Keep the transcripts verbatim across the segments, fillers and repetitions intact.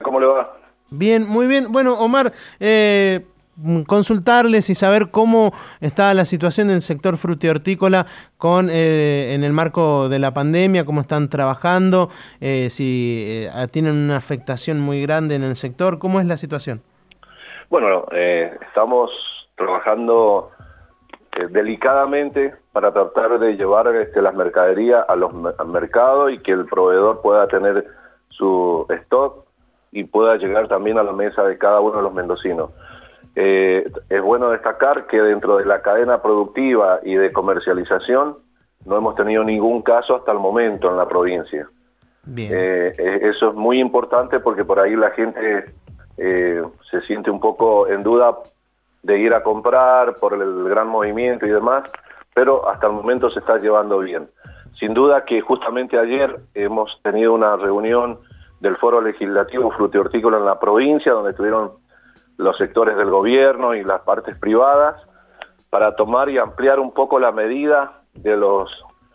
¿Cómo le va? Bien, muy bien. Bueno, Omar, eh, consultarles y saber cómo está la situación del sector frutihortícola con eh, en el marco de la pandemia, cómo están trabajando, eh, si eh, tienen una afectación muy grande en el sector, ¿cómo es la situación? Bueno, eh, estamos trabajando eh, delicadamente para tratar de llevar este, las mercaderías a los al mercado y que el proveedor pueda tener su stock y pueda llegar también a la mesa de cada uno de los mendocinos. Eh, es bueno destacar que dentro de la cadena productiva y de comercialización no hemos tenido ningún caso hasta el momento en la provincia. Bien. Eh, eso es muy importante porque por ahí la gente eh, se siente un poco en duda de ir a comprar por el gran movimiento y demás, pero hasta el momento se está llevando bien. Sin duda que justamente ayer hemos tenido una reunión del Foro Legislativo Frutihortícola en la provincia, donde estuvieron los sectores del gobierno y las partes privadas, para tomar y ampliar un poco la medida de los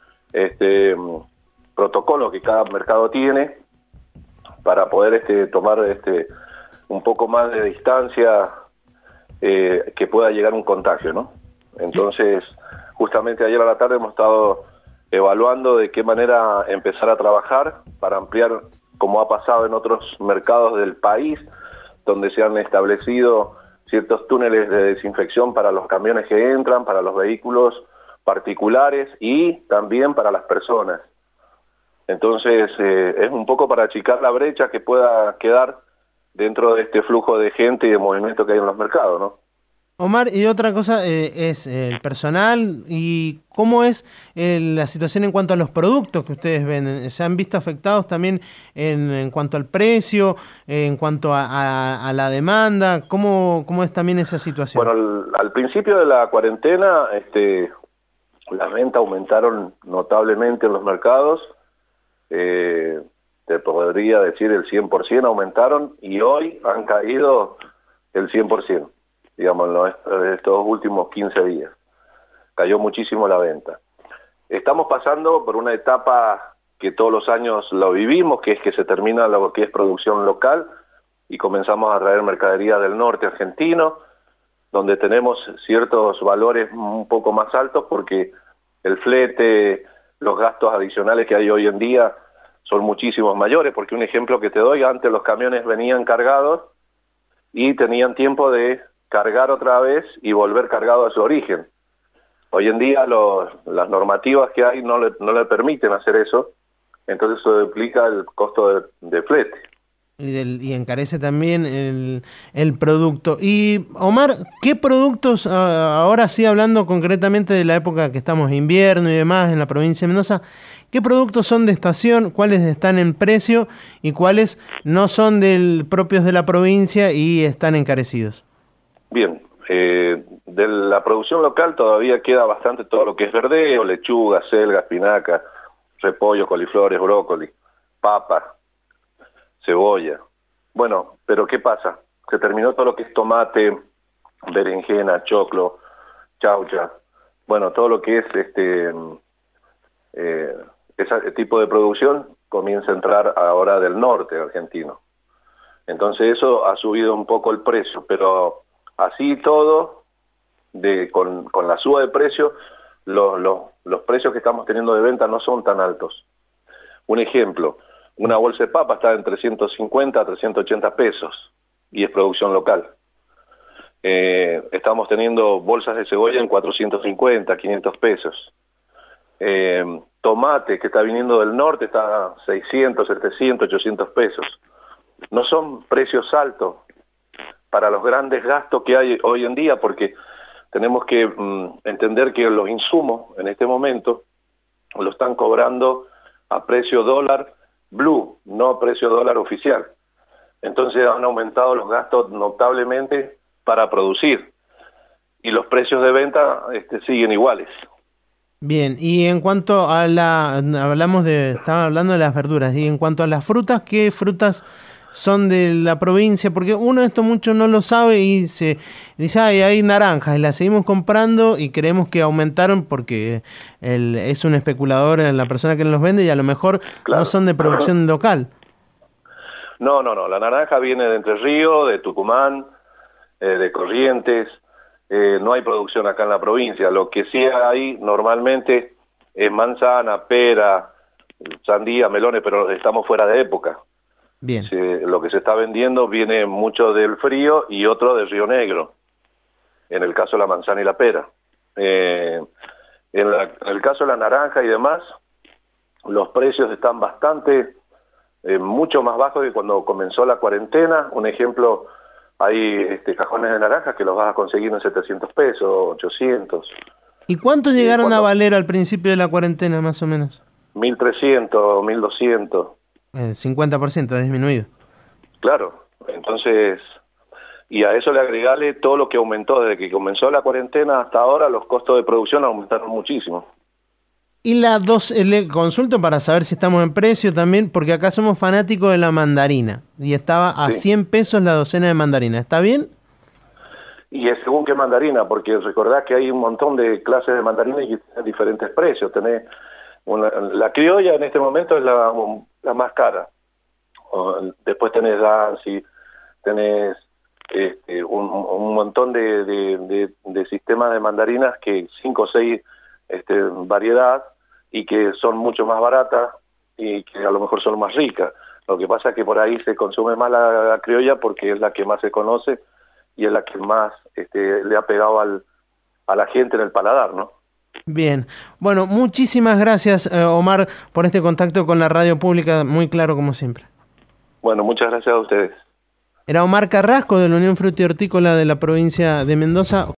este, protocolos que cada mercado tiene, para poder este, tomar este, un poco más de distancia eh, que pueda llegar un contagio, ¿no? Entonces, justamente ayer a la tarde hemos estado evaluando de qué manera empezar a trabajar para ampliar, como ha pasado en otros mercados del país, donde se han establecido ciertos túneles de desinfección para los camiones que entran, para los vehículos particulares y también para las personas. Entonces, eh, es un poco para achicar la brecha que pueda quedar dentro de este flujo de gente y de movimiento que hay en los mercados, ¿no? Omar, y otra cosa eh, es el personal y cómo es eh, la situación en cuanto a los productos que ustedes venden. ¿Se han visto afectados también en, en cuanto al precio, eh, en cuanto a, a, a la demanda? ¿Cómo, cómo es también esa situación? Bueno, al, al principio de la cuarentena, este, las ventas aumentaron notablemente en los mercados. Eh, te podría decir el cien por ciento aumentaron y hoy han caído el cien por ciento. Digamos, en estos últimos quince días. Cayó muchísimo la venta. Estamos pasando por una etapa que todos los años lo vivimos, que es que se termina lo que es producción local y comenzamos a traer mercadería del norte argentino, donde tenemos ciertos valores un poco más altos porque el flete, los gastos adicionales que hay hoy en día son muchísimos mayores, porque un ejemplo que te doy, antes los camiones venían cargados y tenían tiempo de cargar otra vez y volver cargado a su origen. Hoy en día los, las normativas que hay no le, no le permiten hacer eso, entonces eso implica el costo de, de flete. Y, del, y encarece también el, el producto. Y Omar, ¿qué productos, ahora sí hablando concretamente de la época que estamos invierno y demás en la provincia de Mendoza, qué productos son de estación, cuáles están en precio y cuáles no son del, propios de la provincia y están encarecidos? Bien, eh, de la producción local todavía queda bastante todo lo que es verdeo, lechuga, selga, espinaca, repollo, coliflores, brócoli, papa, cebolla. Bueno, pero ¿qué pasa? Se terminó todo lo que es tomate, berenjena, choclo, chaucha. Bueno, todo lo que es este eh, ese tipo de producción comienza a entrar ahora del norte argentino. Entonces eso ha subido un poco el precio, pero así todo, de, con, con la suba de precios, los, los, los precios que estamos teniendo de venta no son tan altos. Un ejemplo, una bolsa de papa está en trescientos cincuenta a trescientos ochenta pesos y es producción local. Eh, estamos teniendo bolsas de cebolla en cuatrocientos cincuenta, quinientos pesos. Eh, tomate que está viniendo del norte está a seiscientos, setecientos, ochocientos pesos. No son precios altos para los grandes gastos que hay hoy en día, porque tenemos que mm, entender que los insumos en este momento lo están cobrando a precio dólar blue, no a precio dólar oficial. Entonces han aumentado los gastos notablemente para producir y los precios de venta este, siguen iguales. Bien, y en cuanto a la, hablamos de, estaba hablando de las verduras, y en cuanto a las frutas, ¿qué frutas son de la provincia? Porque uno de esto mucho no lo sabe y se dice, ay, hay naranjas, y las seguimos comprando y creemos que aumentaron porque el, es un especulador la persona que los vende y a lo mejor Claro. no son de producción local. No, no, no, la naranja viene de Entre Ríos, de Tucumán, eh, de Corrientes, eh, no hay producción acá en la provincia. Lo que sí hay normalmente es manzana, pera, sandía, melones, pero estamos fuera de época. Bien. Se, lo que se está vendiendo viene mucho del frío y otro del Río Negro, en el caso de la manzana y la pera. Eh, en, la, en el caso de la naranja y demás, los precios están bastante, eh, mucho más bajos que cuando comenzó la cuarentena. Un ejemplo, hay este, cajones de naranjas que los vas a conseguir en setecientos pesos, ochocientos. ¿Y cuánto llegaron cuando, a valer al principio de la cuarentena, más o menos? mil trescientos, mil doscientos. El cincuenta por ciento ha disminuido. Claro, entonces, y a eso le agregale todo lo que aumentó desde que comenzó la cuarentena hasta ahora, los costos de producción aumentaron muchísimo. Y la dos, le consulto para saber si estamos en precio también, porque acá somos fanáticos de la mandarina, y estaba a Sí. cien pesos la docena de mandarina, ¿está bien? Y es según qué mandarina, porque recordad que hay un montón de clases de mandarina y tienen diferentes precios. Tenés una, la criolla en este momento es la, la más cara. O, después tenés Dancy, tenés este, un, un montón de, de, de, de sistemas de mandarinas, que cinco o seis este, variedades, y que son mucho más baratas y que a lo mejor son más ricas. Lo que pasa es que por ahí se consume más la, la criolla porque es la que más se conoce y es la que más este, le ha pegado al, a la gente en el paladar, ¿no? Bien. Bueno, muchísimas gracias, eh, Omar, por este contacto con la radio pública, muy claro como siempre. Bueno, muchas gracias a ustedes. Era Omar Carrasco de la Unión Fruti Hortícola de la provincia de Mendoza.